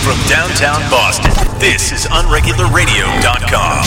From downtown Boston, this is UnregularRadio.com.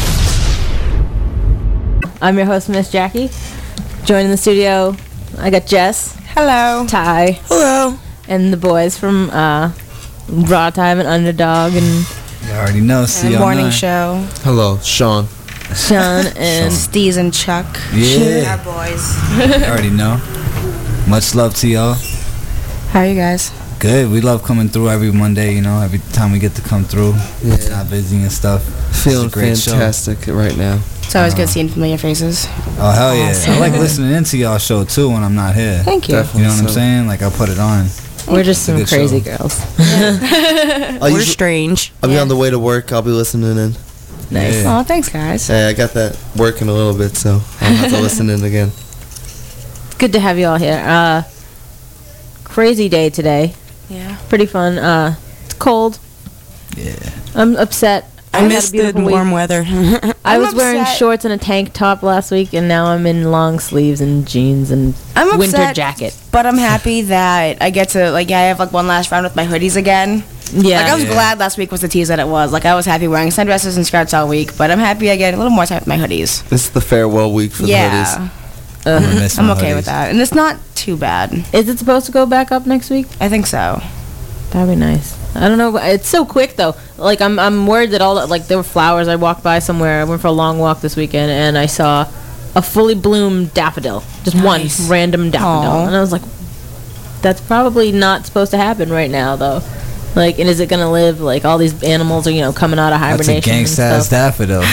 I'm your host, Miss Jackie. Joining the studio, I got Jess. Hello. Ty. Hello. And the boys from Raw Time and Underdog and You already know. See Morning Show. Hello, Sean. Sean and Steez and Chuck. Yeah. Our boys. You already know. Much love to y'all. How are you guys? Good. We love coming through every Monday, you know, every time we get to come through. Yeah. It's not busy and stuff. Feeling It's a great fantastic right now. It's always good seeing familiar faces. Oh, hell yeah. Awesome. I like listening into y'all show, too, when I'm not here. Thank you. Definitely. You know what I'm So- saying? Like, I put it on. we're just It's a some good crazy show. girls. We're strange. I'll be on the way to work. I'll be listening in. Nice. Yeah. Oh, thanks, guys. Hey, I got that working a little bit, so I'll have to listen in again. Good to have you all here. Crazy day today. Yeah. Pretty fun. It's cold. Yeah. I'm upset. I had a missed the beautiful week. warm weather. I was wearing upset. shorts and a tank top last week, and now I'm in long sleeves and jeans and I'm winter upset, jacket. But I'm happy that I get to, I have, one last round with my hoodies again. Yeah. I was Yeah. glad last week was the tease that it was. I was happy wearing sundresses and skirts all week, but I'm happy I get a little more time with my hoodies. This is the farewell week for the Yeah. hoodies. I'm gonna miss I'm my okay with hoodies. that. And it's not too bad. Is it supposed to go back up next week? I think so. That'd be nice. I don't know. It's so quick though. Like I'm worried that there were flowers. I walked by somewhere. I went for a long walk this weekend and I saw a fully bloomed daffodil. Just Nice. one random daffodil. Aw. And I was like, that's probably not supposed to happen right now though. Like, and is it gonna live? Like all these animals are coming out of That's hibernation. a gangsta and ass stuff. daffodil.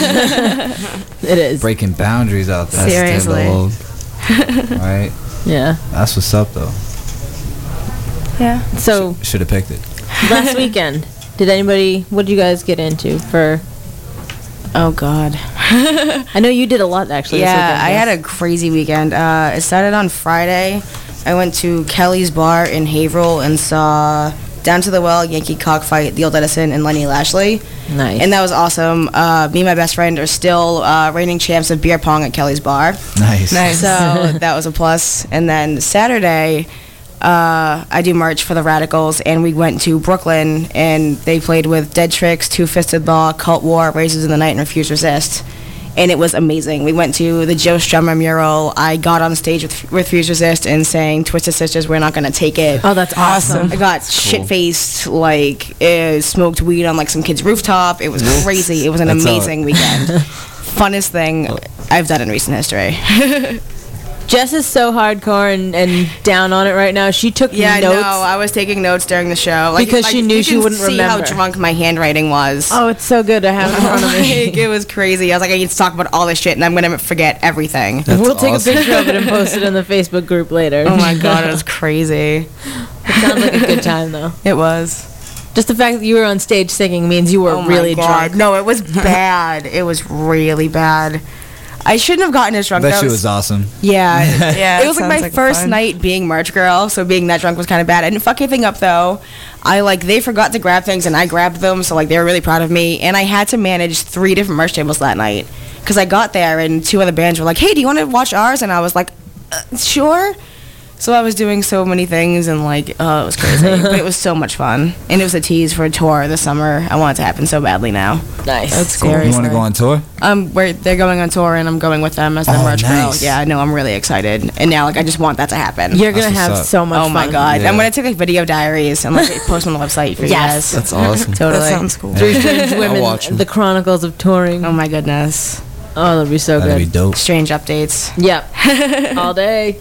It is. Breaking boundaries out there. Seriously. Standalone. Right? Yeah. That's what's up, though. Yeah. So Should have picked it. last weekend, what did you guys get into for? Oh, God. I know you did a lot actually. this Yeah, weekend, I Jess. had a crazy weekend. It started on Friday. I went to Kelly's Bar in Haverhill and saw Down to the Well, Yankee Cockfight, The Old Edison, and Lenny Lashley. Nice. And that was awesome. Me and my best friend are still reigning champs of beer pong at Kelly's Bar. Nice. So that was a plus. And then Saturday, I do merch for the Radicals, and we went to Brooklyn, and they played with Dead Tricks, Two Fisted Law, Cult War, Races in the Night, and Refuse Resist. And it was amazing. We went to the Joe Strummer mural. I got on stage with Refuse Resist and sang Twisted Sisters, We're Not Gonna Take It. Oh, that's awesome. I got shit-faced, smoked weed on some kid's rooftop. It was crazy. It was an That's amazing weekend. Funnest thing I've done in recent history. Jess is so hardcore and down on it right now. She took Yeah, I notes. know. I was taking notes during the show. Because she knew she wouldn't see remember. how drunk my handwriting was. Oh, it's so good to have it in front of me. It was crazy. I was like, I need to talk about all this shit, and I'm going to forget everything. We'll take awesome. a picture of it and post it in the Facebook group later. Oh, my God. It was crazy. It sounds like a good time, though. It was. Just the fact that you were on stage singing means you were Oh, really my God. drunk. No, it was bad. It was really bad. I shouldn't have gotten as drunk. Bet That you was awesome. Yeah. Yeah, it was my sounds first fun. night being merch girl, so being that drunk was kind of bad. I didn't fuck anything up though. They forgot to grab things and I grabbed them, so they were really proud of me. And I had to manage 3 different merch tables that night because I got there and 2 other bands were like, "Hey, do you want to watch ours?" And I was like, "Sure." So I was doing so many things and it was crazy, but it was so much fun. And it was a tease for a tour this summer. I want it to happen so badly now. Nice. That's You want to go on tour? Where they're going on tour and I'm going with them as their Oh, merch girl. nice. Yeah, I know. I'm really excited. And now I just want that to happen. You're going to That's have what's up. so much Oh fun. my God! Yeah. I'm gonna take video diaries and post them on the website for you Yes. guys. That's awesome. Totally. That sounds cool. Three Strange Women, watch 'em. The Chronicles of Touring. Oh my goodness! Oh, that'd be so That'd be good. dope. Strange updates. Yep. All day.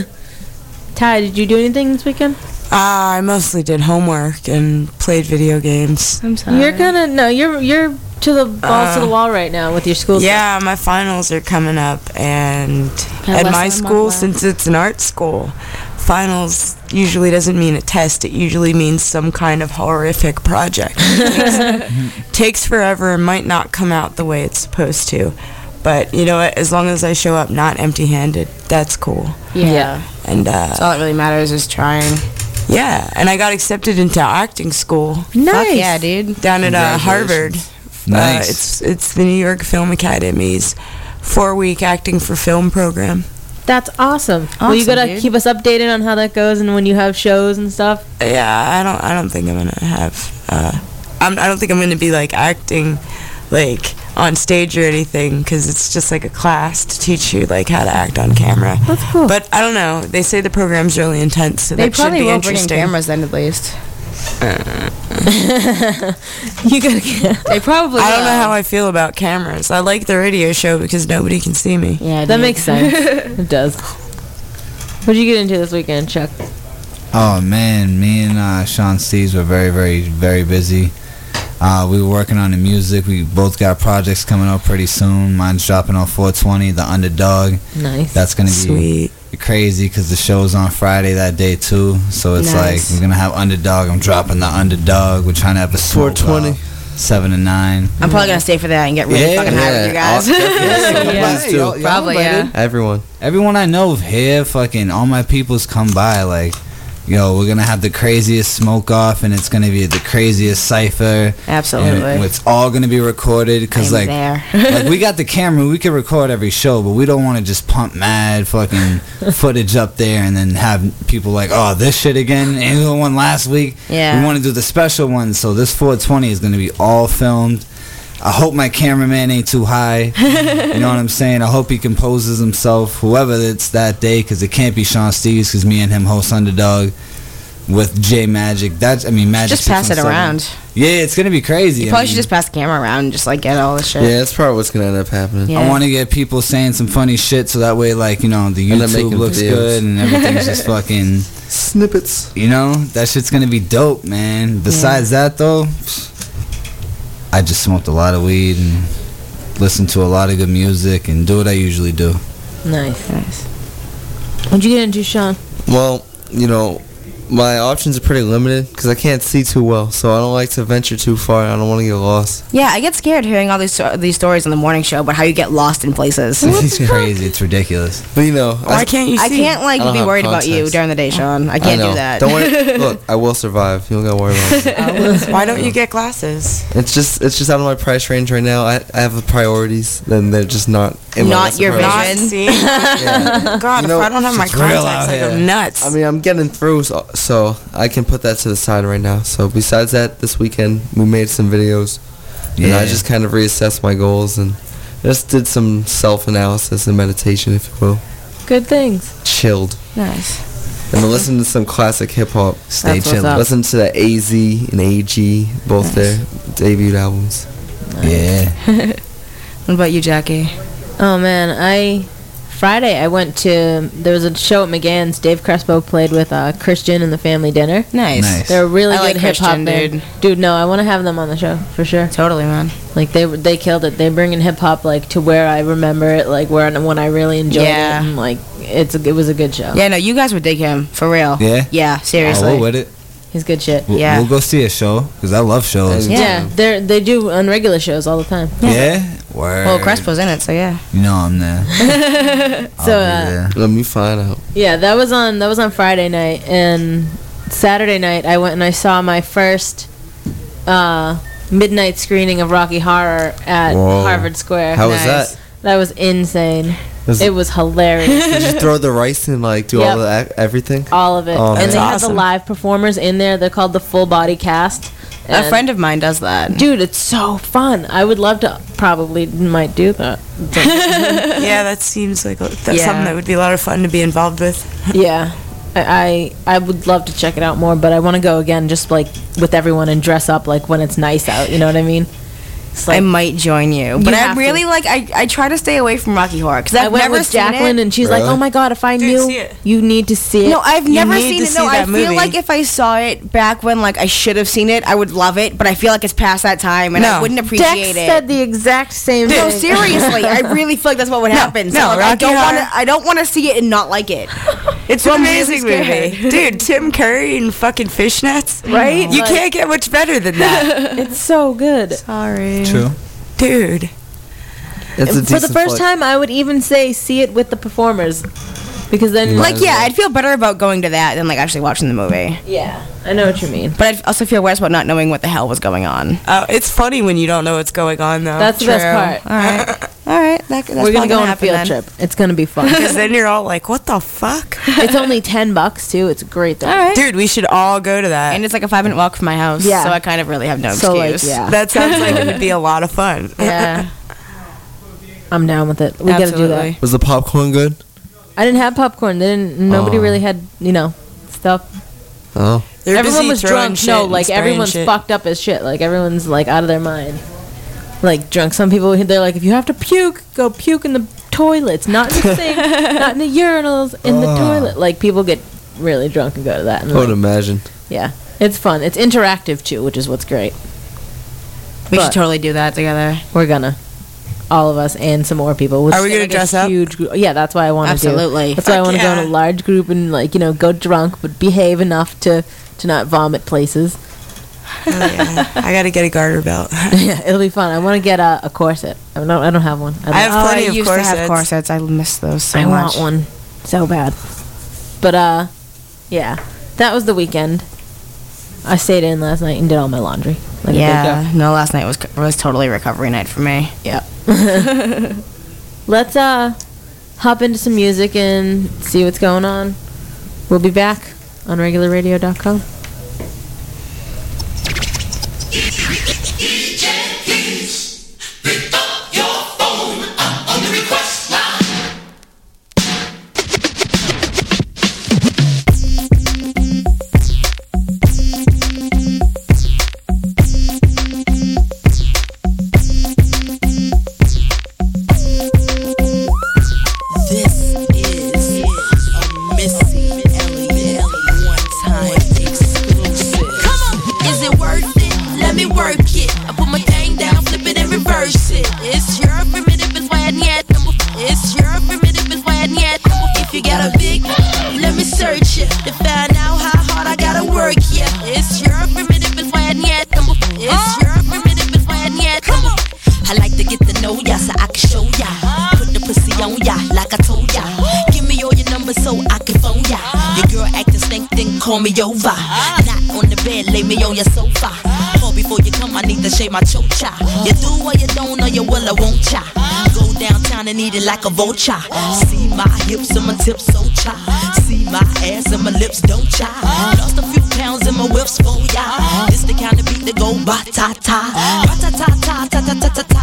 Ty, did you do anything this weekend? I mostly did homework and played video games. I'm sorry. You're you're to the balls to the wall right now with your school stuff. Yeah, my finals are coming up, and Yeah, at less my than a month school, left. since it's an art school, finals usually doesn't mean a test. It usually means some kind of horrific project. Takes forever and might not come out the way it's supposed to. But you know what? As long as I show up not empty-handed, that's cool. Yeah. And That's all that really matters is trying. yeah, and I got accepted into acting school Fuck yeah, dude. down at Harvard. Nice. It's the New York Film Academy's 4-week acting for film program. That's awesome. Well, you Awesome, gotta dude. keep us updated on how that goes and when you have shows and stuff. Yeah, I don't think I'm gonna have. I don't think I'm gonna be like acting, like on stage or anything, because it's just like a class to teach you like how to act on camera. That's cool. But I don't know. They say the program's really intense, so They that should probably be will bring in interesting. cameras then, at least. You gotta get. They probably. I don't know will. how I feel about cameras. I like the radio show because nobody can see me. Yeah, That dude. makes sense. It does. What'd you get into this weekend, Chuck? Oh man, me and Sean Steves were very, very, very busy. We were working on the music. We both got projects coming up pretty soon. Mine's dropping on 420, The Underdog. Nice. That's gonna be Sweet. crazy because the show's on Friday that day too. So it's Nice. like we're gonna have Underdog. I'm dropping The Underdog. We're trying to have a smoke 420. 7 to 9. I'm probably gonna stay for that and get really Yeah, fucking high with you guys. Yeah. Please do. Probably, yeah. Everyone. Everyone I know here, fucking all my peoples come by. Like, yo, we're gonna have the craziest smoke off, and it's gonna be the craziest cipher. Absolutely. And it's all gonna be recorded because I'm like, there. like we got the camera, we can record every show, but we don't want to just pump mad fucking footage up there and then have people like, oh, this shit again, and the one last week. Yeah. We want to do the special one, so this 420 is gonna be all filmed. I hope my cameraman ain't too high. You know what I'm saying? I hope he composes himself, whoever it's that day, because it can't be Sean Steves, because me and him host Underdog with J Magic. Magic. Just pass it 617. around. Yeah, it's gonna be crazy. You probably should just pass the camera around and just like get all this shit. Yeah, that's probably what's gonna end up happening. Yeah. I want to get people saying some funny shit, so that way, like, you know, the And then YouTube making looks videos. good and everything's just fucking, Snippets. you know, that shit's gonna be dope, man. Besides that, though, I just smoked a lot of weed and listened to a lot of good music and do what I usually do. Nice. Nice. What'd you get into, Sean? Well, you know, my options are pretty limited because I can't see too well, so I don't like to venture too far. I don't want to get lost. Yeah, I get scared hearing all these stories on the morning show about how you get lost in places. It's crazy. It's ridiculous. But you know, Why can't you see? I can't like I don't be have worried about you context. during the day, Sean. I can't know. do that. Don't worry. Look, I will survive. You don't gotta worry about it. Why don't you get glasses? It's just out of my price range right now. I have priorities, then they're just not in my Not list of your priorities. Not vision. seeing. Yeah. God, You know, if I don't have my it's real contacts, out I go here. nuts. I mean, I'm getting through, so I can put that to the side right now. So besides that, this weekend we made some videos, and I just kind of reassessed my goals and just did some self-analysis and meditation, if you will. Good things. Chilled. Nice. And I listened to some classic hip-hop. Stay That's what's chilling. up. Listen to the AZ and AG, both their debut albums. Yeah. What about you, Jackie? Oh man, Friday I went to, there was a show at McGann's. Dave Crespo played with Christian and the Family Dinner. Nice. Nice. They're a really I good like hip hop Christian, band. Dude, no, I want to have them on the show for sure. Totally, man. Like they killed it. They bring in hip hop like to where I remember it, like when I really enjoyed Yeah. it, and like it was a good show. Yeah, no, you guys would dig him for real. Yeah? Yeah, Oh, seriously. we're with it. He's good shit. We'll, Yeah. we'll go see a show, because I love shows. Yeah. Yeah, they do on regular shows all the time. Yeah? Word. Well, Crespo's in it, so yeah. You know I'm there. I'll So, be there. Let me find out. Yeah, that was on Friday night, and Saturday night I went and I saw my first midnight screening of Rocky Horror at Whoa. Harvard Square. How was Nice. that? That was insane. Was It was hilarious. Did you throw the rice and like do all Yep. the everything? All of it. Oh, and that's they had awesome. the live performers in there. They're called the Full Body Cast. A And- friend of mine does that. Dude, it's so fun. I would love to probably might do that. Yeah, that seems like that's Yeah. something that would be a lot of fun to be involved with. Yeah. I would love to check it out more, but I want to go again just like with everyone and dress up like when it's nice out. You know what I mean? It's I like, might join you, but have I'm to. really like I try to stay away from Rocky Horror because I I've went never with seen Jacqueline it. and she's like, Really? "Oh my god, if I Dude, knew, see it. you need to see it." No, I've You never need seen to it. see No, I that feel movie. like if I saw it back when like I should have seen it, I would love it. But I feel like it's past that time, and I No. wouldn't Dex appreciate it. said the exact same No, thing. seriously, I really feel like that's what would happen. So no, like, Rocky Horror- I don't want to see it and not like it. It's an I'm really amazing scared. movie. Dude, Tim Curry and fucking fishnets. Right? You Like- can't get much better than that. It's so good. Sorry. True. Dude. It's a For the decent first flick. time, I would even say see it with the performers, because then Like, yeah, I'd feel better about going to that than like actually watching the movie. yeah, I know what you mean. But I'd also feel worse about not knowing what the hell was going on. It's funny when you don't know what's going on, though. That's the best part. All right. All right. that's We're gonna go on a happen field then. trip. It's gonna be fun. Because then you're all like, what the fuck? It's only $10 too. It's great though. All right. Dude, we should all go to that. And it's like a 5-minute walk from my house. Yeah. So I kind of really have no So excuse. like, yeah, That sounds like it would be a lot of fun. yeah. I'm down with it. We gotta do Absolutely. that. Was the popcorn good? I didn't have popcorn. Nobody really had, stuff. Oh. They're Everyone busy was throwing drunk. shit No, and like spraying everyone's shit. fucked up as shit. Like everyone's like out of their mind. Like drunk. Some people they're like, if you have to puke, go puke in the toilets, not in the sink, not in the urinals, in the toilet. Like people get really drunk and go to that. And I would like, imagine. yeah, it's fun. It's interactive too, which is what's great. We But should totally do that together. we're gonna, all of us and some more people. Are we gonna dress up? Huge group. Yeah, that's why I want to do. Absolutely. That's why I Fuck want to go in yeah. a large group and go drunk, but behave enough to not vomit places. Oh, yeah. I gotta get a garter belt. Yeah, it'll be fun. I want to get a corset. I don't have one. I have plenty I of used to have corsets. corsets. I miss those so I much. want one so bad. But yeah, that was the weekend. I stayed in last night and did all my laundry. Like a Yeah. big No, last night was totally recovery night for me. girl. Yeah. Let's hop into some music and see what's going on. We'll be back on regularradio.com. This is a Missy Elliott one-time exclusive. Come on, is it worth it? Let me work it. I put my thing down, flip it and reverse it. It's your primitive is why I need number. It's your primitive is why I need number. If you got a big, let me search it to find out how hard I gotta work. Yeah, it's your primitive is why I need number. It's your primitive is why I need number. I like to get to know ya so I can show ya. Put the pussy on ya like I told ya. Give me all your numbers so I can phone ya. Your girl acting stink, then call me over. Not on the bed, lay me on your sofa. Call before you come, I need to shave my chocha. You do or you don't, or you will or won't cha. Go downtown and eat it like a vulture. See my hips and my tips so cha. See my ass and my lips don't cha. Lost a few pounds in my whips for ya. This the kind of beat that go ba-ta-ta. Ba-ta-ta-ta-ta-ta-ta-ta-ta.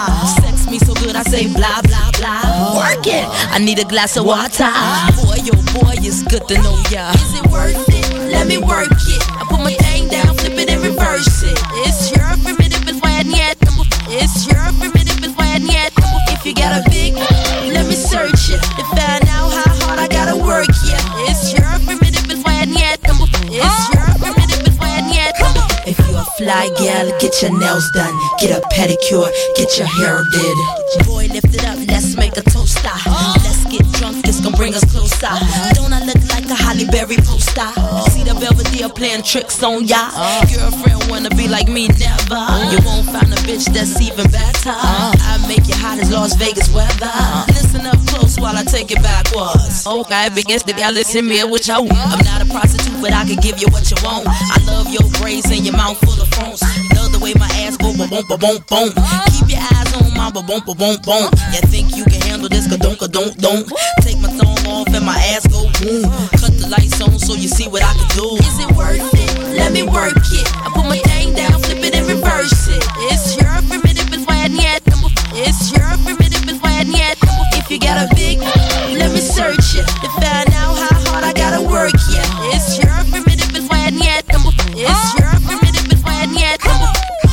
Sex me so good I say blah blah blah. Work it, I need a glass of water. Boy, oh boy, it's good to know ya. Is it worth it? Let me work it. I put my thing down, flip it and reverse it. It's your primitive is why I need number. It's your primitive is why I need number. If you got a big, let me search it to find out how hard I gotta work. Yeah, it's your primitive is why I need number. It's your primitive is why I need number. If you a fly gal, get your nails done, get a pedicure, get your hair did. Boy, lift it up, let's make a toaster. Let's get drunk, this gon' bring us closer. Don't I look like a Halle Berry poster? See the Belvedere playing tricks on ya. Girlfriend wanna be like me, never. You won't find a bitch that's even better. I make you hot as Las Vegas weather. Listen up close while I take it backwards. Okay, begins to listen me what you want. I'm not a prostitute, but I can give you what you want. I love your braids and your mouth full of phones. Love the way my ass go ba-boom, ba-boom, boom. Keep your eyes on my ba-boom, ba-boom, boom. You think you can handle this? Ka-don't, ka-don't, don't. Take my thumb off and my ass go boom. Cut the lights on so you see what I can do. Is it worth it? Let me work it. I put my thing down, flip it and reverse it. It's your primitive is why I need number. It's your primitive is why I need number. If you got a big, let me search it to find out how hard I gotta work. Yeah, it's your primitive is why I need number. It's your primitive is why I need number.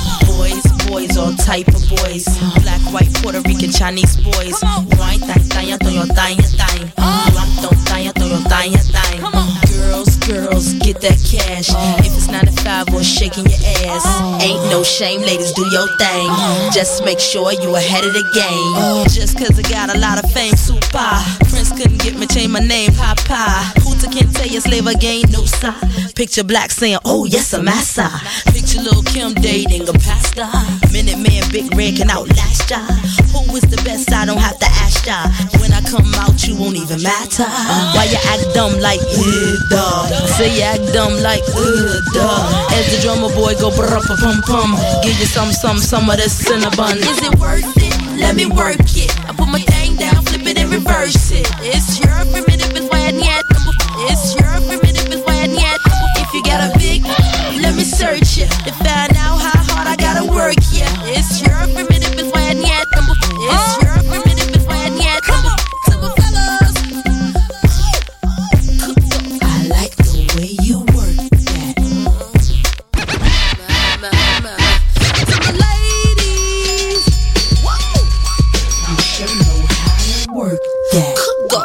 Boys, all type of boys. Black, white, Puerto Rican, Chinese boys. Wine, tanya, toyo, tanya, tanya. Tanya, toyo, tanya, tanya. Girls, get that cash. If it's 9 to 5 or shaking your ass, ain't no shame, ladies, do your thing. Just make sure you ahead of the game. Just cause I got a lot of fame, super. Prince couldn't get me, change my name, Papa. Hooter can't tell you slave again, no sir. Picture Black saying, oh yes, I'm massa. Picture Lil' Kim dating a pastor. Minute Man, Big Red can outlast ya. Who is the best? I don't have to ask ya. When I come out, you won't even matter. Why you act dumb like, duh? Say you act dumb like, duh. As the drummer boy go brr-pum-pum. Give you some of this cinnabon. Is it worth it? Let me work it. I put my thing down, flip it and reverse it. It's your primitive, it's why I need. It's your primitive, it's why I need. If you got a big, let me search it to find out how hard I gotta work. Yeah, it's your primitive, it's why I need. It's your primitive, it's why I need. Come on, simple fellas. I like the way you work that. To the ladies, whoa, you sure know how to work that. Go.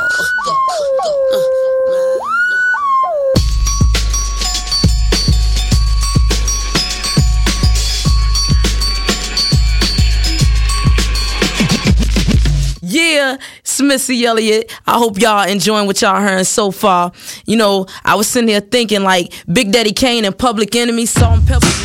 Yeah, it's Missy Elliott. I hope y'all enjoying what y'all hearing so far. You know, I was sitting here thinking like Big Daddy Kane and Public Enemy, Salt and Pepper.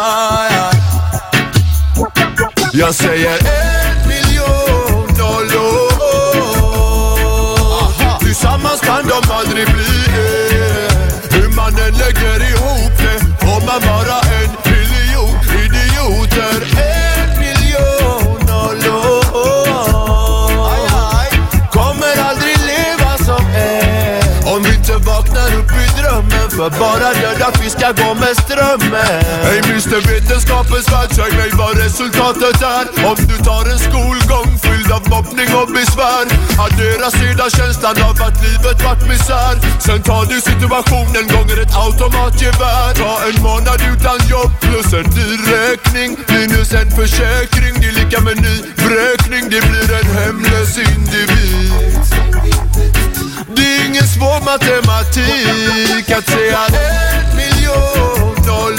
Jag säger 1 miljon dollar. för bara döda fiskar går med strömmen. Hej Mr. Vetenskapens värld, säg mig vad resultatet är. Om du tar en skolgång fylld av mobbning och besvär, addera sedan känslan av att livet vart misär. Sen tar du situationen gånger ett automatgevär. Ta en månad utan jobb plus en dyr räkning minus en försäkring, det är lika med ny vräkning. Det blir en hemlös individ. Det är ingen svår matematik att säga 1 miljon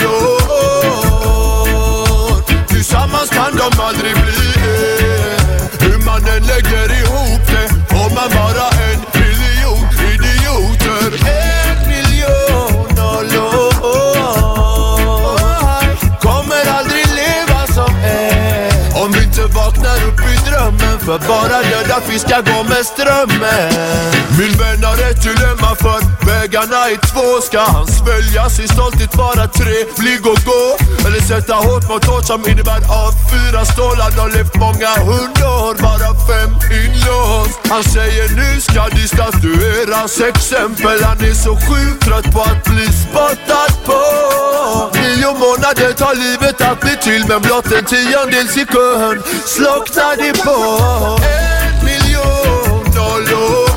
år. Tillsammans kan de aldrig bli hur man än lägger ihop det får man bara 1 miljon idioter. 1 miljon år kommer aldrig leva som om vi inte vaknar upp i drömmen, för bara döda fiskar går med strömmen. Min vän har ett dilemma, för vägarna är 2. Ska han svälja sin stolthet vara 3, bli gå eller sätta hårt mot hårt som innebär A4 stålar. Han har levt många 100 år, bara 5 inlåst. Han säger nu ska det statueras exempel. Han är så sjukt trött på att bli spottad på. 9 månader tar livet att bli till, men blott en 10:e sekund slocknar det på. 1 miljon år.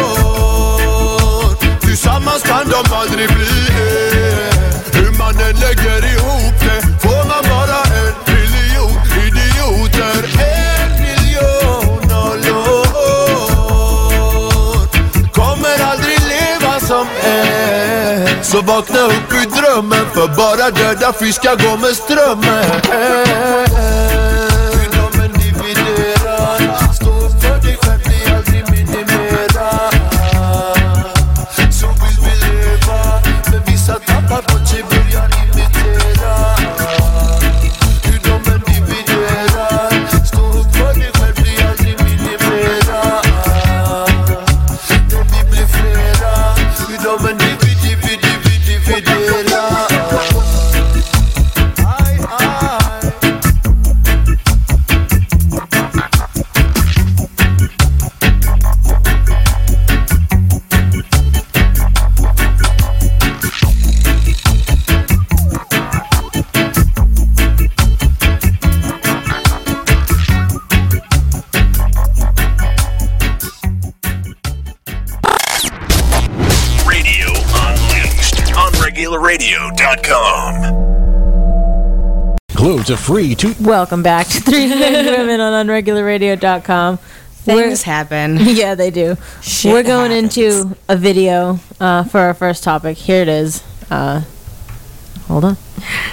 Tillsammans kan de aldrig bli hur man än lägger ihop det får man bara 1 miljon idioter. 1 miljon år kommer aldrig leva som så vakna upp i drömmen, för bara döda fiskar går med strömmen. Radio.com. Glue to free to. Welcome back to Three Big Women on UnregularRadio.com. Things happen. Yeah, they do. We're going into a video for our first topic. Here it is. Hold on.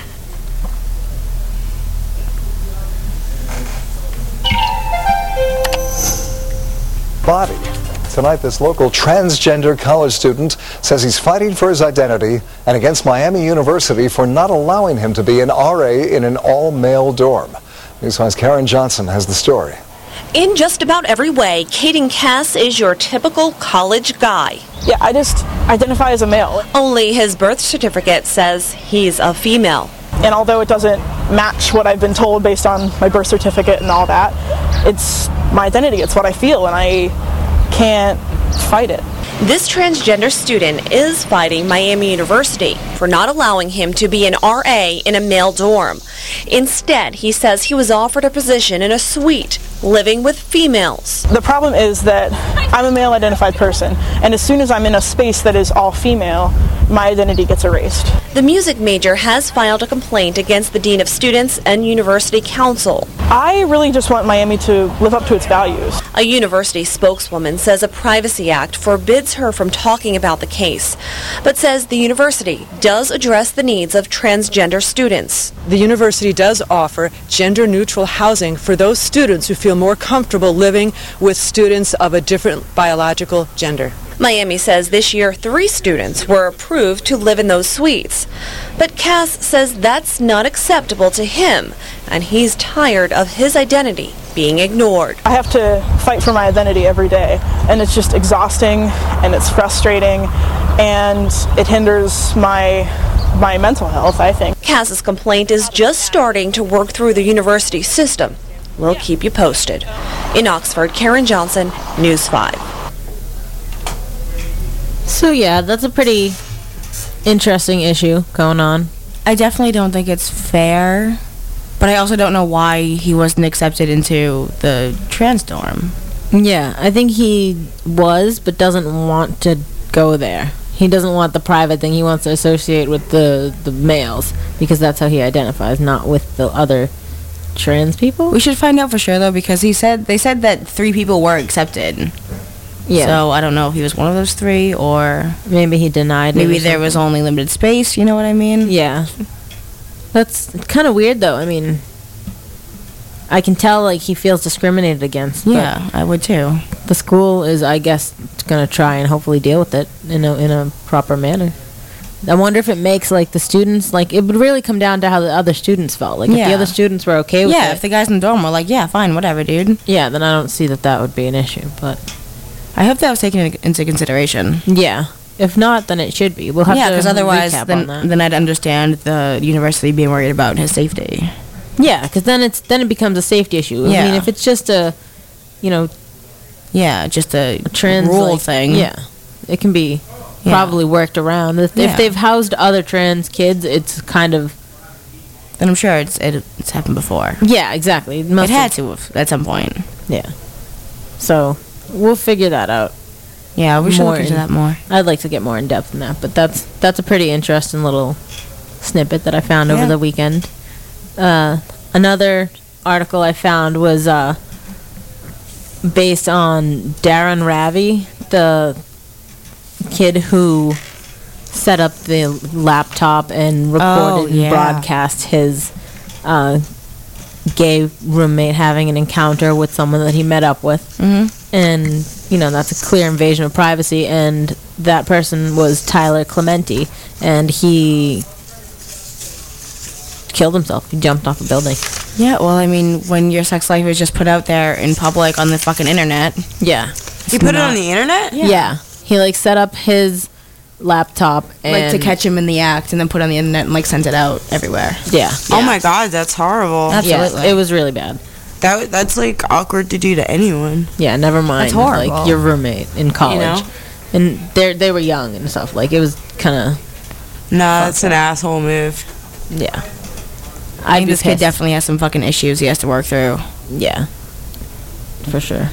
Body. Tonight, this local transgender college student says he's fighting for his identity and against Miami University for not allowing him to be an RA in an all-male dorm. News 5's Karen Johnson has the story. In just about every way, Caden Cass is your typical college guy. Yeah, I just identify as a male. Only his birth certificate says he's a female. And although it doesn't match what I've been told based on my birth certificate and all that, it's my identity, it's what I feel, and I can't fight it. This transgender student is fighting Miami University for not allowing him to be an RA in a male dorm. Instead, he says he was offered a position in a suite living with females. The problem is that I'm a male-identified person, and as soon as I'm in a space that is all female, my identity gets erased. The music major has filed a complaint against the Dean of Students and University Council. I really just want Miami to live up to its values. A university spokeswoman says a Privacy Act forbids her from talking about the case, but says the university does address the needs of transgender students. The university does offer gender-neutral housing for those students who feel more comfortable living with students of a different biological gender. Miami says this year 3 students were approved to live in those suites. But Cass says that's not acceptable to him, and he's tired of his identity being ignored. I have to fight for my identity every day, and it's just exhausting, and it's frustrating, and it hinders my mental health, I think. Cass's complaint is just starting to work through the university system. We'll keep you posted. In Oxford, Karen Johnson, News 5. So yeah, that's a pretty interesting issue going on. I definitely don't think it's fair, but I also don't know why he wasn't accepted into the trans dorm. Yeah, I think he was, but doesn't want to go there. He doesn't want the private thing. He wants to associate with the males because that's how he identifies, not with the other trans people. We should find out for sure though, because they said that 3 people were accepted. Yeah. So I don't know if he was one of those 3 or maybe he denied it. Maybe there was only limited space. You know what I mean? Yeah. That's kind of weird though. I mean, I can tell like he feels discriminated against. Yeah, I would too. The school is, I guess, gonna try and hopefully deal with it in a proper manner. I wonder if it makes like the students, like it would really come down to how the other students felt. Like if the other students were okay with it. Yeah, if the guys in the dorm were like, yeah, fine, whatever, dude. Yeah, then I don't see that would be an issue. But I hope that was taken into consideration. Yeah. If not, then it should be. We'll have to because otherwise, recap on that. then I'd understand the university being worried about his safety. Yeah, because then it becomes a safety issue. Yeah. I mean, if it's just a, just a trans rule thing. Yeah, it can be probably worked around. If they've housed other trans kids, it's kind of. Then I'm sure it's happened before. Yeah, exactly. It had to have at some point. Yeah. So we'll figure that out. Yeah, we should look into that more. I'd like to get more in depth in that, but that's a pretty interesting little snippet that I found over the weekend. Another article I found was based on Darren Ravi, the kid who set up the laptop and recorded and broadcast his gay roommate having an encounter with someone that he met up with. Mm-hmm. And, that's a clear invasion of privacy. And that person was Tyler Clementi. And he killed himself. He jumped off a building. Yeah, well, I mean, when your sex life is just put out there in public on the fucking internet. Yeah. You put it on the internet? Yeah. He, set up his laptop and... to catch him in the act and then put it on the internet and, sent it out everywhere. Yeah. Oh, my God, that's horrible. Absolutely. Yeah, it was really bad. That's, awkward to do to anyone. Yeah, never mind. That's horrible. Your roommate in college. And they were young and stuff. It was kind of... No, that's an asshole move. Yeah. I think this kid definitely has some fucking issues he has to work through. Yeah. For sure.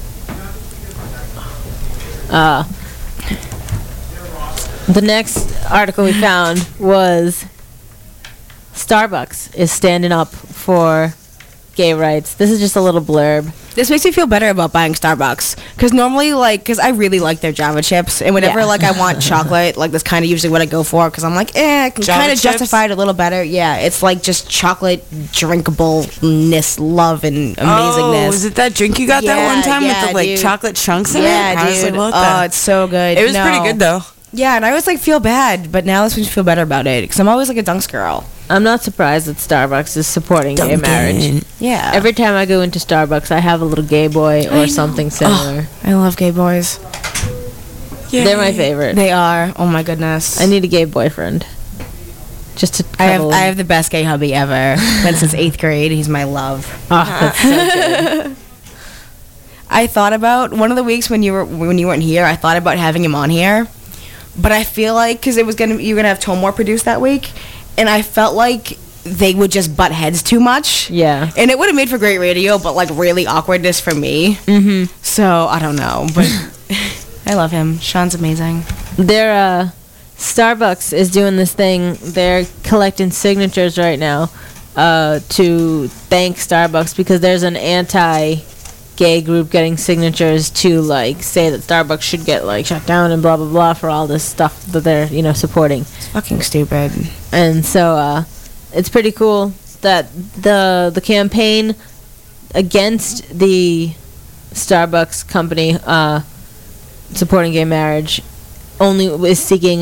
The next article we found was Starbucks is standing up for gay rights. This is just a little blurb. This makes me feel better about buying Starbucks. Because normally, because I really like their Java chips. And whenever, I want chocolate, that's kind of usually what I go for. Because I'm like, I can kind of justify it a little better. Yeah, it's just chocolate drinkableness, love, and amazingness. Oh, is it that drink you got that one time with the, chocolate chunks in it? Yeah, dude. Oh, it's so good. It was pretty good, though. Yeah, and I always, feel bad. But now this makes me feel better about it. Because I'm always, a Dunks girl. I'm not surprised that Starbucks is supporting gay marriage. Yeah. Every time I go into Starbucks, I have a little gay boy or something similar. I love gay boys. Yay. They're my favorite. They are. Oh my goodness. I need a gay boyfriend. Just to I have the best gay hubby ever. Been since 8th grade. He's my love. Oh, that's so good. I thought about one of the weeks when you weren't here. I thought about having him on here, but I feel like because you're gonna have Tomor produce that week. And I felt like they would just butt heads too much. Yeah. And it would have made for great radio, but really awkwardness for me. Mm-hmm. So, I don't know. But I love him. Sean's amazing. Starbucks is doing this thing. They're collecting signatures right now to thank Starbucks because there's an anti-gay group getting signatures to, say that Starbucks should get, shut down and blah, blah, blah for all this stuff that they're, supporting. It's fucking stupid. And so it's pretty cool that the campaign against the Starbucks company supporting gay marriage only is seeking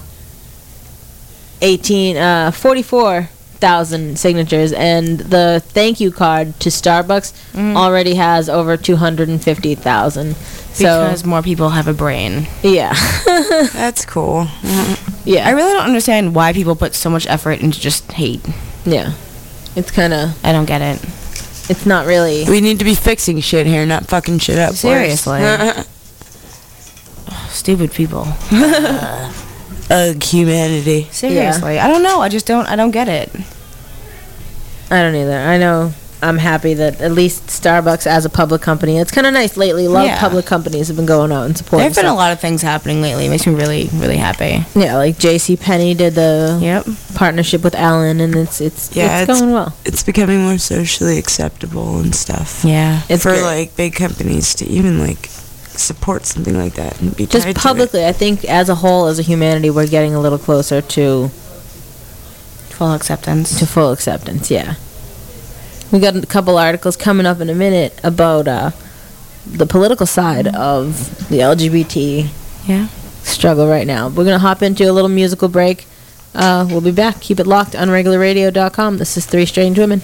44,000 signatures, and the thank you card to Starbucks already has over 250,000. Because more people have a brain. Yeah. That's cool. Yeah. I really don't understand why people put so much effort into just hate. Yeah. It's kind of... I don't get it. It's not really... We need to be fixing shit here, not fucking shit up. Seriously. Stupid people. Ugh, humanity. Seriously, I don't know. I don't get it. I don't either. I know I'm happy that at least Starbucks as a public company, it's kind of nice lately. A lot of public companies have been going out and supporting. There've been a lot of things happening lately. It makes me really, really happy. Yeah, like JCPenney did the partnership with Allen, and it's going well. It's becoming more socially acceptable and stuff. Yeah, it's for great. like big companies to even like support something like that and be Just tied to publicly, I think as a whole, as a humanity, we're getting a little closer to full acceptance. Yeah. We got a couple articles coming up in a minute about the political side of the LGBT struggle right now. We're going to hop into a little musical break. We'll be back. Keep it locked on regularradio.com. This is Three Strange Women.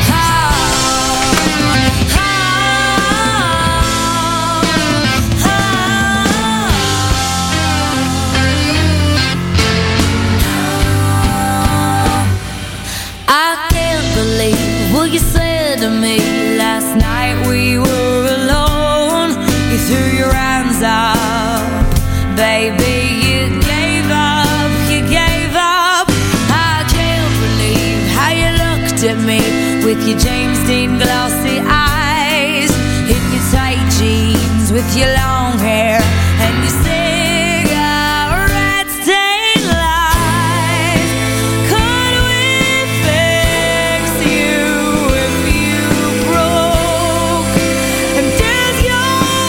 I can't believe what you said to me last night. We were alone. You threw your hands up, baby. You gave up. You gave up. I can't believe how you looked at me with your James Dean glossy eyes, in your tight jeans with your long hair and your cigarette stained lies. Could we fix you if you broke? And is your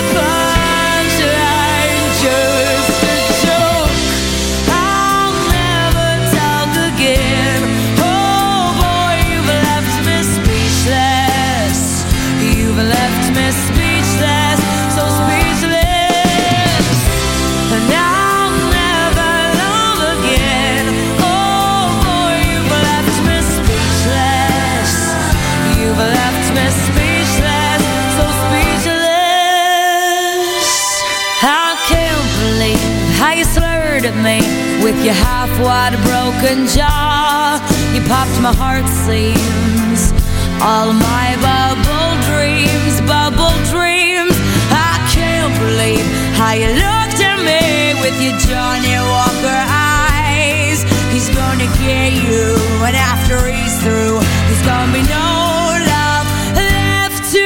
punchline just a joke? I'll never talk again. Oh boy, you've left me speechless. You've left me speechless, so speechless. And I'll never love again. Oh boy, you've left me speechless. You've left me speechless, so speechless. I can't believe how you slurred at me with your half-wide broken jaw. You popped my heart seams, all my bubble dreams, bubble dreams. I can't believe how you looked at me with your Johnny Walker eyes. He's gonna get you, and after he's through, there's gonna be no love left to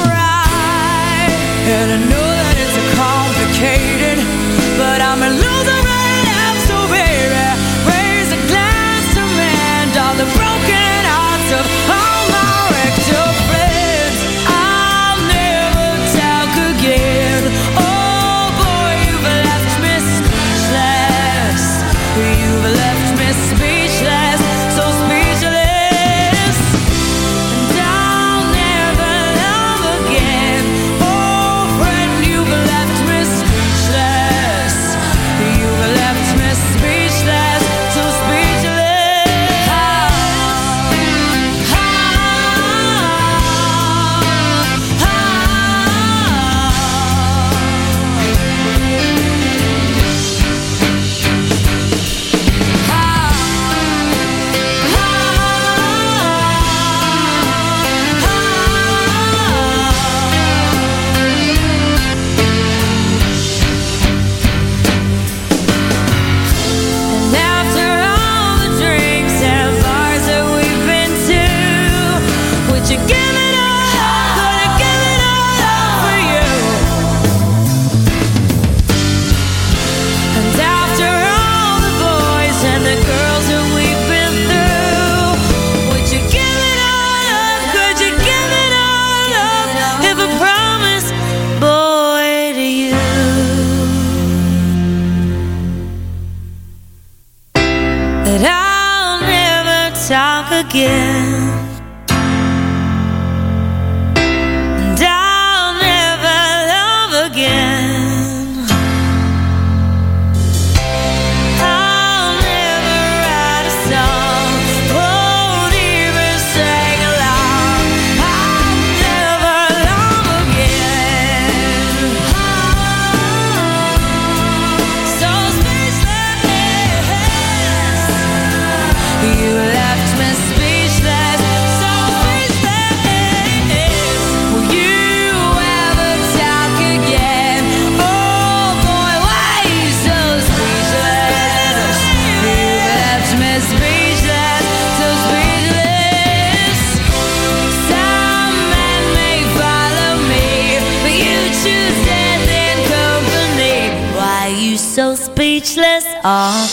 ride. And I know that it's complicated, but I'm a loser right now, so baby, raise a glass to mend all the broken hearts of all my wrecked up friends. I'll never talk again. Oh boy, you've left me speechless. You've left me speechless, so speechless. And I'll never love again. Oh friend, you've left me speechless. You've left me speechless, so speechless. And after all the drinks and bars that we've been to, would you give it all? Would I give it all up for you? And after all the boys and the girls that we've been through, would you give it all up? Could you give it all up if I promise, boy, to you? That I'll never talk again, and I'll never love again. I'll never write a song, won't even sing along. I'll never love again. So speechless. You left me speechless. speechless. Oh.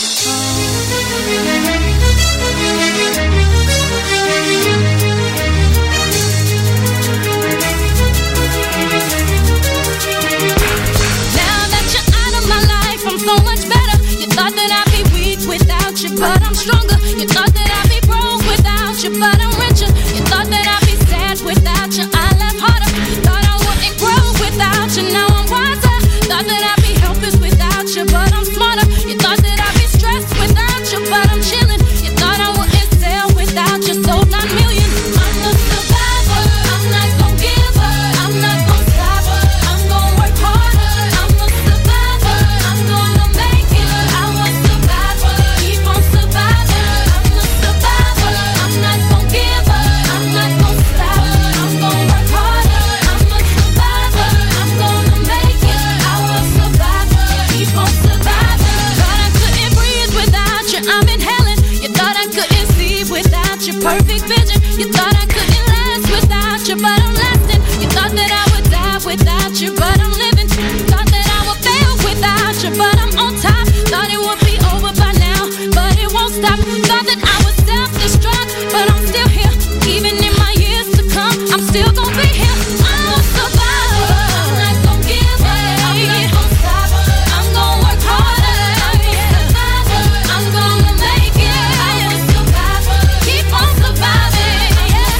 I'm so much better. You thought that I'd be weak without you, but I'm stronger. You thought that I'd be broke without you, but I'm richer. You thought that I'd be sad without you, I laugh harder. Thought I wouldn't grow without you, now I'm wiser. Thought that I'd be helpless without you, but I'm smarter. You thought that I'd be stressed without you, but I'm chilling. You thought I wouldn't sell without you, sold 9 million. I'm a survivor, I'm not gon' give up, I'm not gon' stop, I'm gon' work harder. I'm a survivor, I'm gonna make it. I will survive, keep on surviving. I'm a survivor, I'm not gon' give up, I'm not gon' stop, I'm gon' work harder. I'm a survivor, I'm gonna make it. I will survive, keep on surviving. Thought I couldn't breathe without you, I'm inhaling. You thought I couldn't see without your perfect vision. You thought I couldn't last without you, but I'm lasting. You thought that I would die without you, but I'm living. Thought that I would fail without you, but I'm on top. Thought it would be over by now, but it won't stop. Thought that I would self-destruct, but I'm still here. Even in my years to come, I'm still gonna be here. I'm a survivor, I'm not gonna give up, I'm not gonna stop, I'm gonna work harder. I'm a survivor, I'm gonna make it. I'm a survivor, keep on surviving.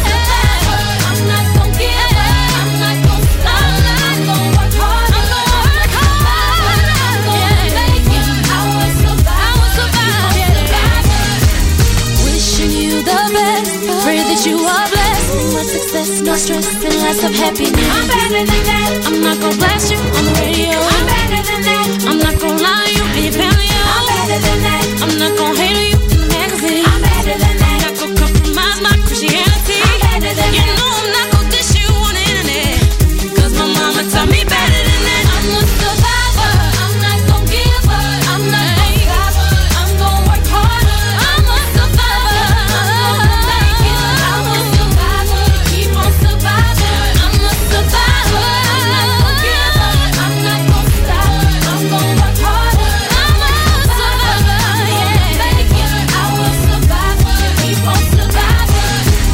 I'm not gonna give up, I'm not gonna stop, I'm gonna work harder. I'm gonna work hard, I'm gonna make it. I will survive, I will survive. Wishing you the best, pray that you are blessed. More success, no stress, and lots of happiness. I'm better than that. I'm not gonna blast you on the radio. I'm better than that. I'm not gonna lie to you and your family. I'm better than that. I'm not gonna hate on you in the magazine. I'm better than that. I'm not gonna compromise my Christianity. I'm better than that. You know I'm not gonna dish you on the internet, 'cause my mama taught me better than that. I'm a survivor, I'm not gonna give up, I'm not gonna stop, I'm gonna work harder. I'm a survivor, I'm gonna make it. I'm a survivor, keep on surviving. I'm a survivor, I'm not gonna give up, I'm not gonna stop, I'm gonna work harder. I'm a survivor, yeah, make it. I will survive, keep on surviving.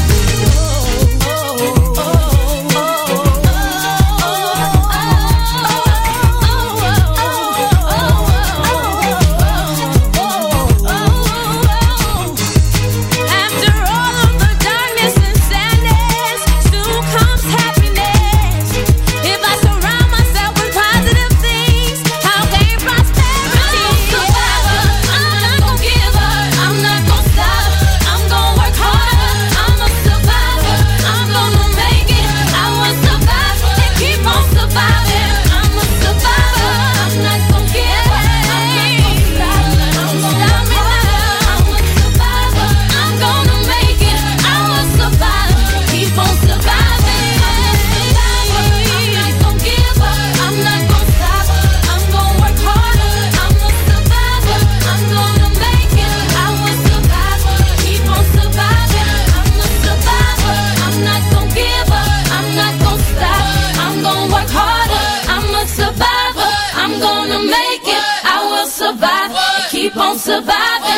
After all of the darkness and sadness, soon comes happiness. If I surround myself with positive things, I'll gain prosperity. I'm a survivor, I'm not gonna give up, I'm not gonna stop, I'm gonna work harder. I'm a survivor, I'm gonna make it. I will survive and keep on surviving. I'm a survivor, I'm not gonna give up, I'm not gonna stop, I'm gonna stop me now. I'm a survivor, I'm gonna make it. I will survive, keep on surviving. I'm not gonna give up, I'm not gonna stop, I'm gonna work harder. I'm a survivor, I'm gonna make it. I will survive, keep on surviving. I'm a survivor, I'm not gonna give up, I'm not gonna stop, I'm gonna work harder. I'm a survivor, I'm gonna make it. I will survive, keep on surviving.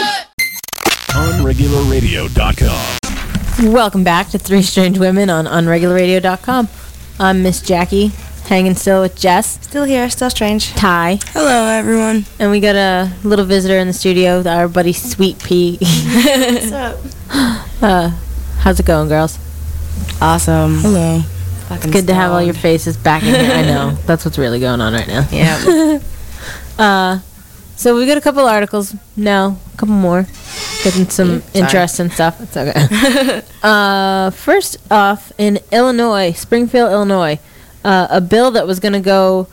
Unregularradio.com. Welcome back to Three Strange Women on unregularradio.com. I'm Miss Jackie, hanging still with Jess. Still here, still strange. Ty. Hello, everyone. And we got a little visitor in the studio, our buddy Sweet Pea. What's up? How's it going, girls? Awesome. Hello. It's good to have all your faces back in here. I know. That's what's really going on right now. Yeah. So we got a couple articles. No, a couple more. Getting some interest and stuff. It's okay. First off, in Illinois, Springfield, Illinois, a bill that was going to go,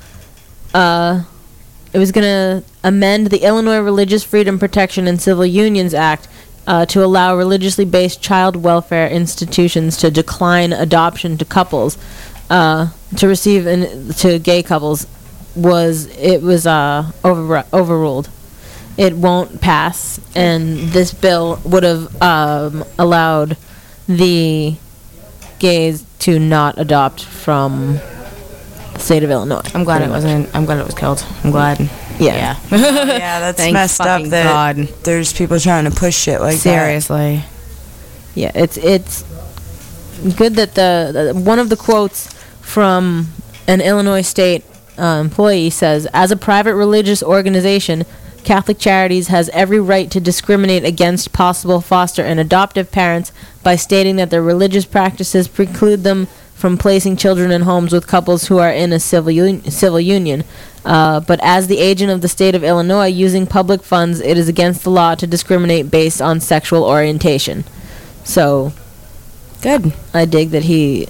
it was going to amend the Illinois Religious Freedom Protection and Civil Unions Act to allow religiously based child welfare institutions to decline adoption to couples, to receive to gay couples. Was overruled. It won't pass, and this bill would have allowed the gays to not adopt from the state of Illinois. I'm glad it wasn't. I'm glad it was killed. I'm glad. Yeah. Yeah, that's Thank messed up fucking that God. there's people trying to push shit like Seriously. Yeah, it's good that the one of the quotes from an Illinois state employee says, "As a private religious organization, Catholic Charities has every right to discriminate against possible foster and adoptive parents by stating that their religious practices preclude them from placing children in homes with couples who are in a civil union. But as the agent of the state of Illinois using public funds, it is against the law to discriminate based on sexual orientation." So, good. I dig that he,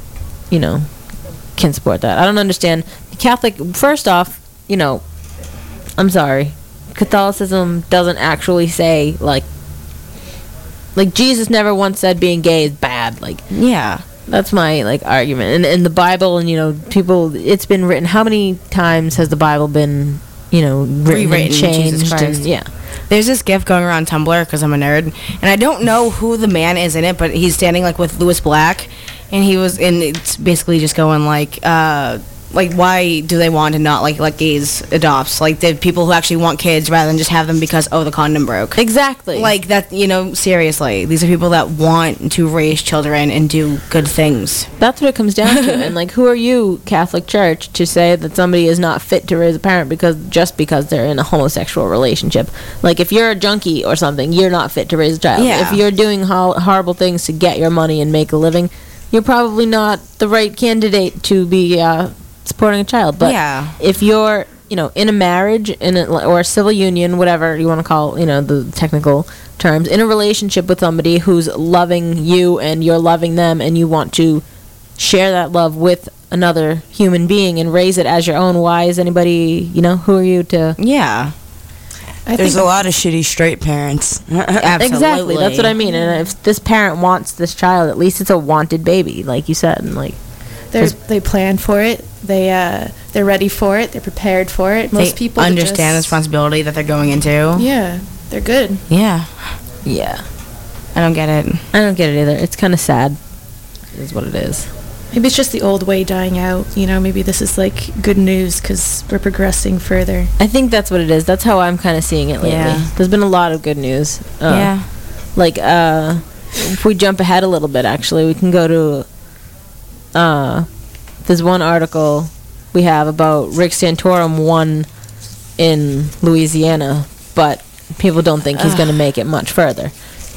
can support that. I don't understand. Catholic, first off, I'm sorry. Catholicism doesn't actually say, like Jesus never once said being gay is bad. Yeah. That's my, argument. And in the Bible, and, people, it's been written, how many times has the Bible been, written Rewritten, and changed? Jesus Christ. And, yeah. There's this GIF going around Tumblr, because I'm a nerd, and I don't know who the man is in it, but he's standing, with Louis Black, and it's basically just going, why do they want to not let gays adopt? The people who actually want kids rather than just have them because, the condom broke. Exactly. That, seriously. These are people that want to raise children and do good things. That's what it comes down to. And, who are you, Catholic Church, to say that somebody is not fit to raise a parent just because they're in a homosexual relationship? If you're a junkie or something, you're not fit to raise a child. Yeah. If you're doing horrible things to get your money and make a living, you're probably not the right candidate to be supporting a child. But if you're, in a marriage, or a civil union, whatever you want to call, the technical terms, in a relationship with somebody who's loving you and you're loving them, and you want to share that love with another human being and raise it as your own, why is anybody, who are you to... Yeah. There's a lot of shitty straight parents. Absolutely. Exactly, that's what I mean. And if this parent wants this child, at least it's a wanted baby, like you said. And they plan for it. They're ready for it. They're prepared for it. Most people understand the responsibility that they're going into. Yeah, they're good. Yeah. Yeah. I don't get it. I don't get it either. It's kind of sad, is what it is. Maybe it's just the old way dying out. Maybe this is good news because we're progressing further. I think that's what it is. That's how I'm kind of seeing it lately. Yeah. There's been a lot of good news. Yeah. If we jump ahead a little bit, actually, we can go to there's one article we have about Rick Santorum won in Louisiana, but people don't think he's going to make it much further.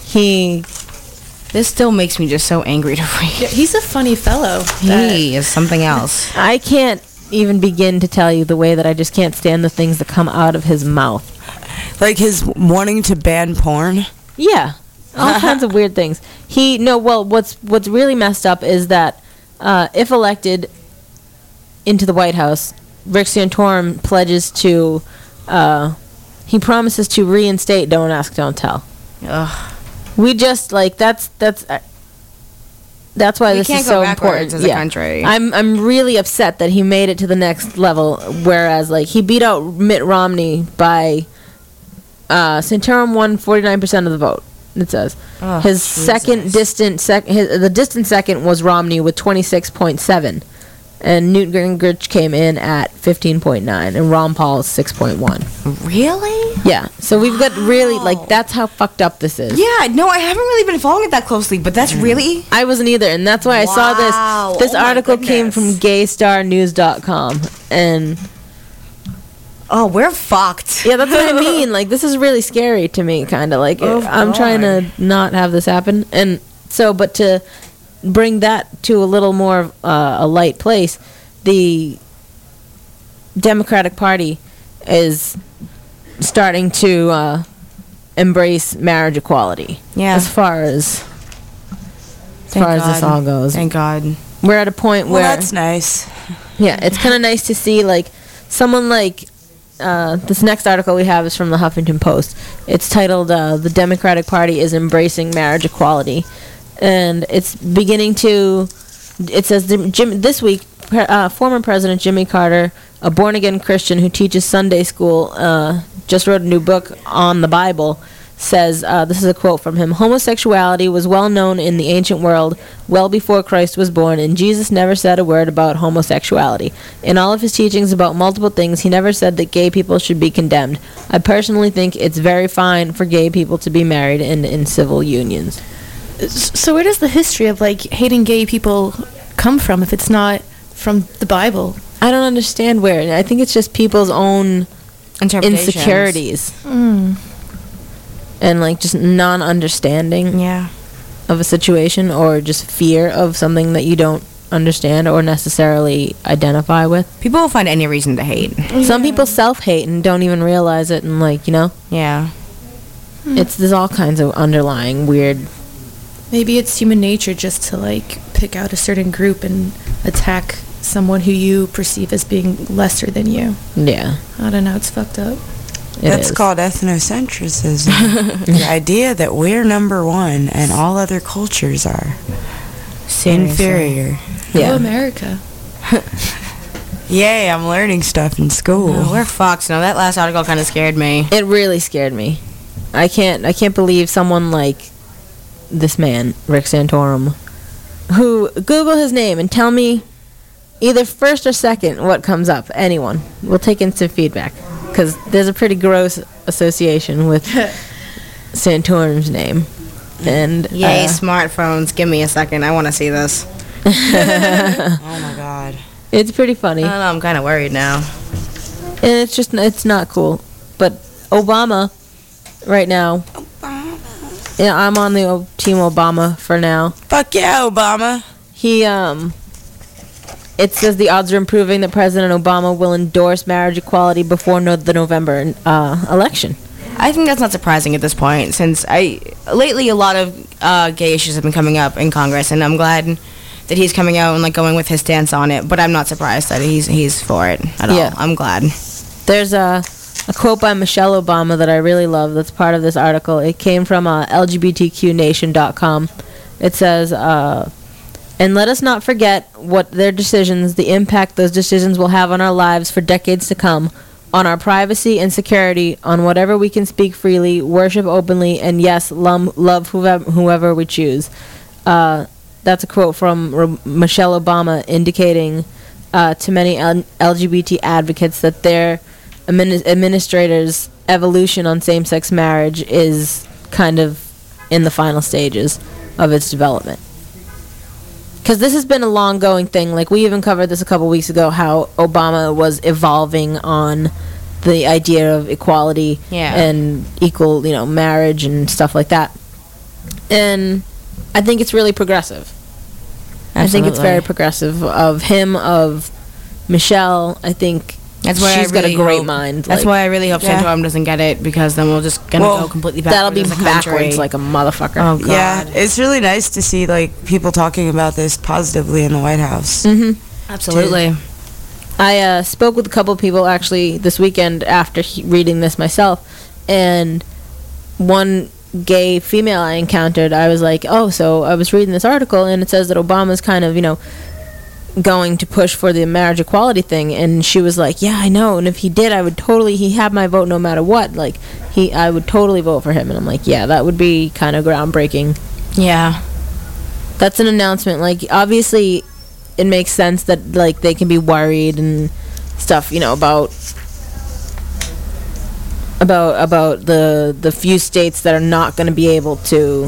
This still makes me just so angry to read. Yeah, he's a funny fellow. He is something else. I can't even begin to tell you the way that I just can't stand the things that come out of his mouth. His wanting to ban porn? Yeah. All kinds of weird things. What's really messed up is that if elected into the White House, Rick Santorum pledges to he promises to reinstate Don't Ask, Don't Tell. Ugh. We just that's why this is so important as a country. I'm really upset that he made it to the next level, whereas he beat out Mitt Romney by Santorum won 49% of the vote. It says his second distant the distant second was Romney with 26.7, and Newt Gingrich came in at 15.9, and Ron Paul is 6.1. Really? Yeah. So we've got really that's how fucked up this is. Yeah. No, I haven't really been following it that closely, but that's really. I wasn't either, and that's why I saw this. This article came from GayStarNews.com, and. Oh, we're fucked. Yeah, that's what I mean. This is really scary to me, kind of. I'm trying to not have this happen. And so, but to bring that to a little more a light place, the Democratic Party is starting to embrace marriage equality. Yeah. As far as this all goes. Thank God. We're at a point where... Well, that's nice. Yeah, it's kind of nice to see, someone this next article we have is from the Huffington Post. It's titled, The Democratic Party is Embracing Marriage Equality. And it's beginning to... It says, this week, former President Jimmy Carter, a born-again Christian who teaches Sunday school, just wrote a new book on the Bible, says, this is a quote from him, "Homosexuality was well known in the ancient world well before Christ was born, and Jesus never said a word about homosexuality. In all of his teachings about multiple things, he never said that gay people should be condemned. I personally think it's very fine for gay people to be married in civil unions." So where does the history of like hating gay people come from if it's not from the Bible? I don't understand where. I think it's just people's own Interpretations. insecurities. And like just non-understanding of a situation, or just fear of something that you don't understand or necessarily identify with. People will find any reason to hate. Some people self-hate and don't even realize it, and like, you know? Yeah. There's all kinds of underlying weird... Maybe it's human nature just to like pick out a certain group and attack someone who you perceive as being lesser than you. Yeah. I don't know, it's fucked up. That's called ethnocentrism. The idea that we're number one and all other cultures are inferior. Yeah. America. Yay, I'm learning stuff in school. No, we're fucked. No, that last article kind of scared me. It really scared me. I can't believe someone like this man, Rick Santorum, who, Google his name and tell me either first or second what comes up. Anyone. We'll take instant feedback. Because there's a pretty gross association with Santorum's name. And yay, smartphones. Give me a second. I want to see this. Oh my god. It's pretty funny. I don't know, I'm kind of worried now. And it's not cool. But Obama, right now. Yeah, I'm on the team Obama for now. Fuck yeah, Obama. He, it says the odds are improving that President Obama will endorse marriage equality before the November election. I think that's not surprising at this point, since lately a lot of gay issues have been coming up in Congress, and I'm glad that he's coming out and like going with his stance on it. But I'm not surprised that he's for it at all. I'm glad. There's a quote by Michelle Obama that I really love. That's part of this article. It came from LGBTQNation.com. It says, "And let us not forget what their decisions, the impact those decisions will have on our lives for decades to come, on our privacy and security, on whatever we can speak freely, worship openly, and yes, love whoever we choose." That's a quote from Michelle Obama indicating to many LGBT advocates that their administrators' evolution on same-sex marriage is kind of in the final stages of its development. Because this has been a long-going thing. Like, we even covered this a couple weeks ago, how Obama was evolving on the idea of equality and equal, marriage and stuff like that. And I think it's really progressive. Absolutely. I think it's very progressive of him, of Michelle. I think she's got a great mind. That's why I really hope Santorum doesn't get it, because then we're just gonna go completely backwards. That'll be backwards like a motherfucker. Oh god. Yeah, it's really nice to see like people talking about this positively in the White House. Mm-hmm. Absolutely. I spoke with a couple of people actually this weekend after reading this myself, and one gay female I encountered, I was like, oh, so I was reading this article and it says that Obama's kind of, going to push for the marriage equality thing, and she was like, yeah, I know, and if he did, I would totally, he had my vote no matter what, like, I would totally vote for him. And I'm like, yeah, that would be kind of groundbreaking. Yeah. That's an announcement. Like, obviously, it makes sense that, like, they can be worried and stuff, about the few states that are not going to be able to,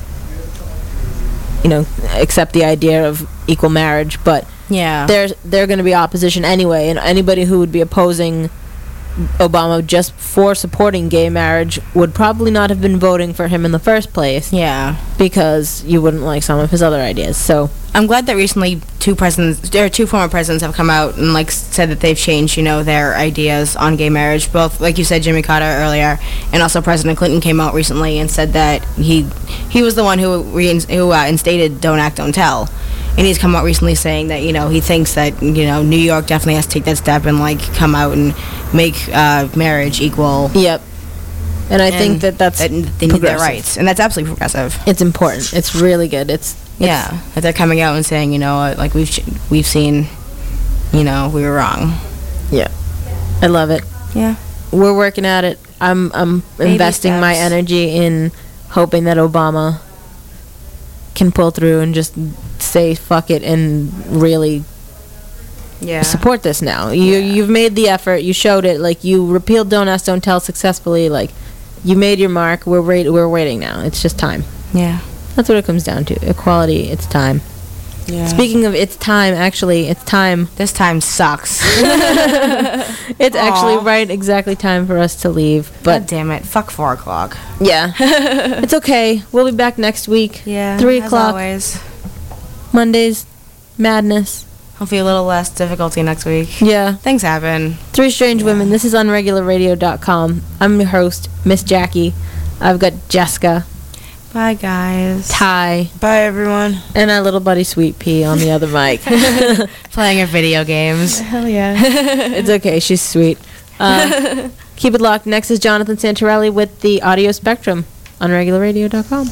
accept the idea of equal marriage, but they're going to be opposition anyway, and anybody who would be opposing Obama just for supporting gay marriage would probably not have been voting for him in the first place. Yeah. Because you wouldn't like some of his other ideas. So I'm glad that recently two former presidents have come out and said that they've changed, their ideas on gay marriage. Both, like you said, Jimmy Carter earlier, and also President Clinton came out recently and said that he was the one who instated Don't Act, Don't Tell. And he's come out recently saying that, he thinks that, New York definitely has to take that step and, come out and make marriage equal. Yep. And I think that's they need their rights. And that's absolutely progressive. It's important. It's really good. It's that they're coming out and saying, we've seen, we were wrong. Yeah. I love it. Yeah. We're working at it. I'm Baby investing my steps. energy in hoping that Obama can pull through and just say fuck it and really support this now. You've made the effort. You showed it. Like, you repealed Don't Ask, Don't Tell successfully. Like, you made your mark. We're waiting now. It's just time. Yeah. That's what it comes down to. Equality. It's time. Yeah. Speaking of it's time, actually, it's time. This time sucks. It's actually exactly time for us to leave. But God damn it. Fuck 4 o'clock. yeah. It's okay. We'll be back next week. Yeah. 3 as o'clock. always. Mondays. Madness. Hopefully a little less difficulty next week. Yeah. Things happen. 3 Strange Women. This is unregularradio.com. I'm your host, Miss Jackie. I've got Jessica. Bye, guys. Ty. Bye, everyone. And our little buddy Sweet Pea on the other mic. Playing her video games. Hell yeah. It's okay. She's sweet. Keep it locked. Next is Jonathan Santorelli with the Audio Spectrum on regularradio.com.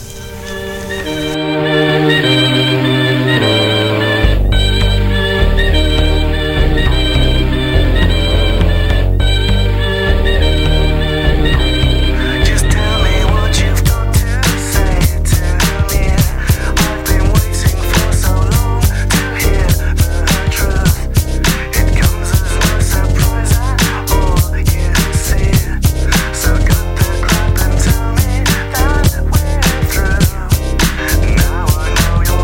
Tell me that we're through. Now I know you're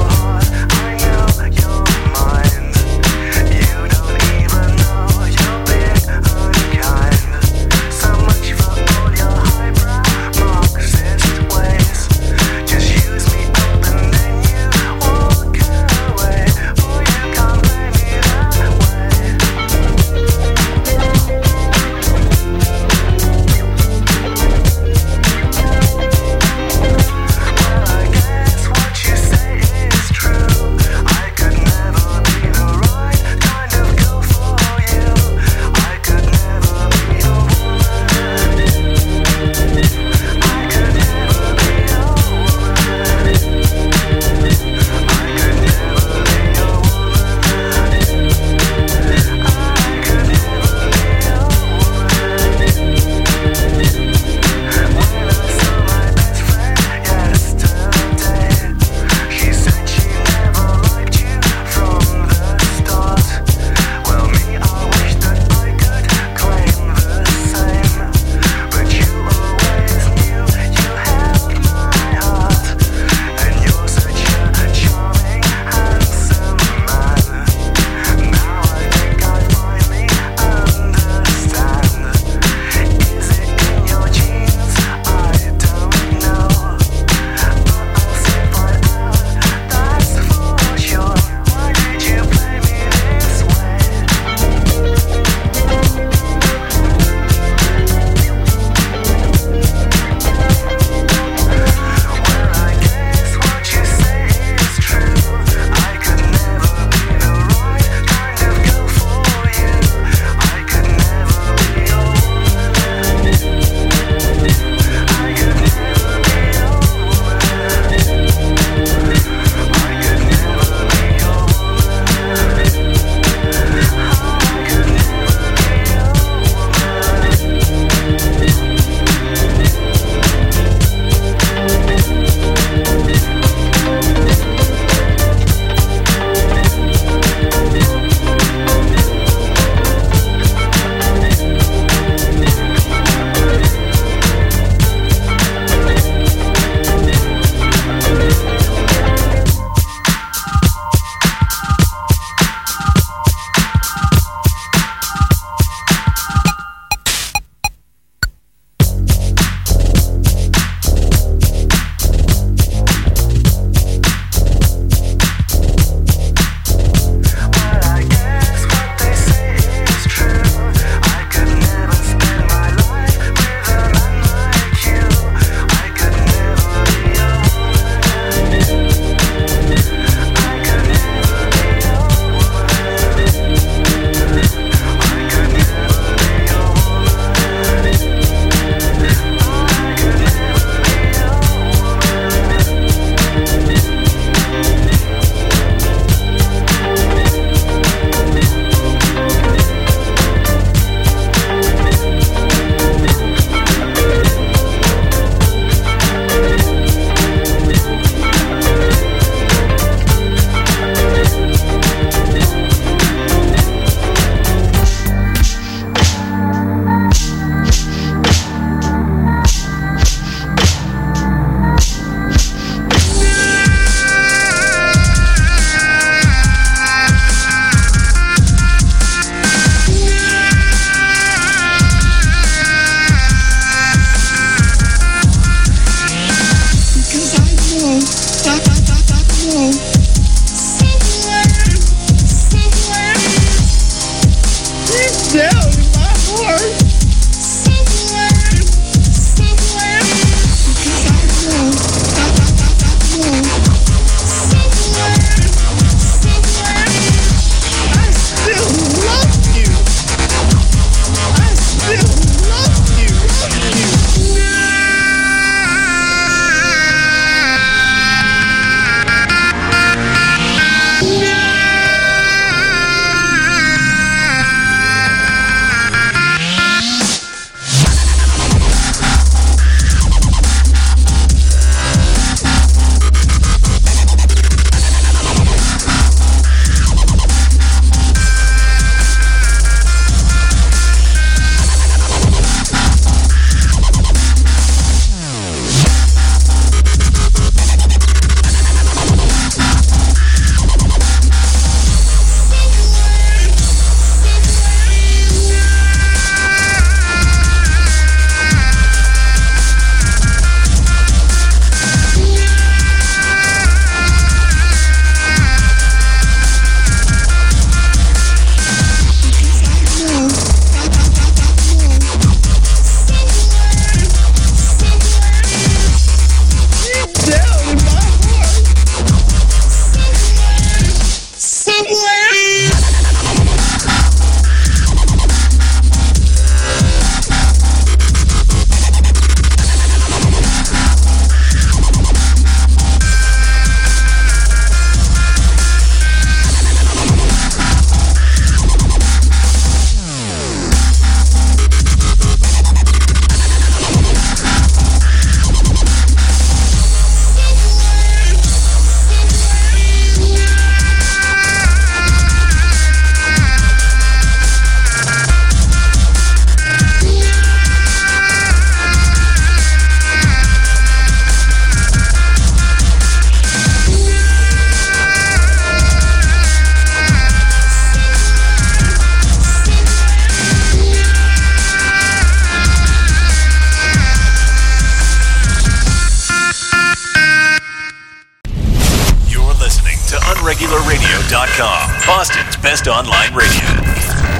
BostonOnlineRadio.com. Boston's best online radio.